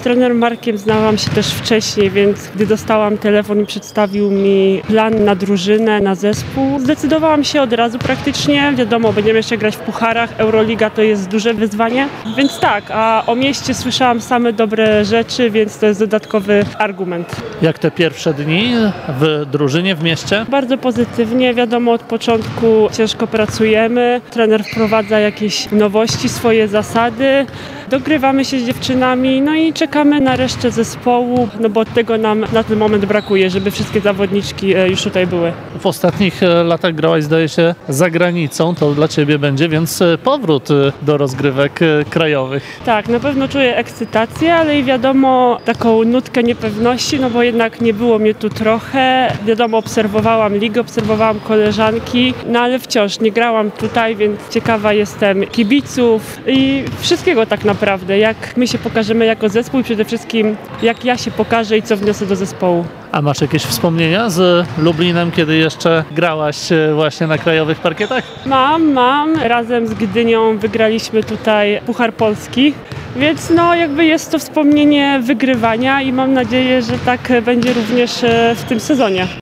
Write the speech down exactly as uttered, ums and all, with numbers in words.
trenerem Markiem znałam się też wcześniej, więc gdy dostałam telefon i przedstawił mi plan na drużynę, na zespół, zdecydowałam się od razu praktycznie. Wiadomo, będziemy jeszcze grać w pucharach, Euroliga to jest duże wyzwanie, więc tak, a o mieście słyszałam same dobre rzeczy, więc to jest dodatkowy argument. Jak te pierwsze dni w drużynie, w mieście? Bardzo pozytywnie, wiadomo, od początku ciężko pracujemy, trener wprowadza jakieś nowości, swoje zasady, dogrywamy się z dziewczynami, no i czekamy na resztę zespołu, no bo tego nam na ten moment brakuje, żeby wszystkie zawodniczki już tutaj były. W ostatnich latach grałaś, zdaje się, za granicą, to dla Ciebie będzie, więc powrót do rozgrywek krajowych. Tak, na pewno czuję ekscytację, ale i wiadomo taką nutkę niepewności, no bo jednak nie było mnie tu trochę. Wiadomo, obserwowałam ligę, obserwowałam koleżanki, no ale wciąż nie grałam tutaj, więc ciekawa jestem kibiców i wszystkiego tak naprawdę, jak my się pokażemy jako zespół i przede wszystkim jak ja się pokażę i co wniosę do zespołu. A masz jakieś wspomnienia z Lublinem, kiedy jeszcze grałaś właśnie na krajowych parkietach? Mam, mam. Razem z Gdynią wygraliśmy tutaj Puchar Polski, więc no jakby jest to wspomnienie wygrywania i mam nadzieję, że tak będzie również w tym sezonie.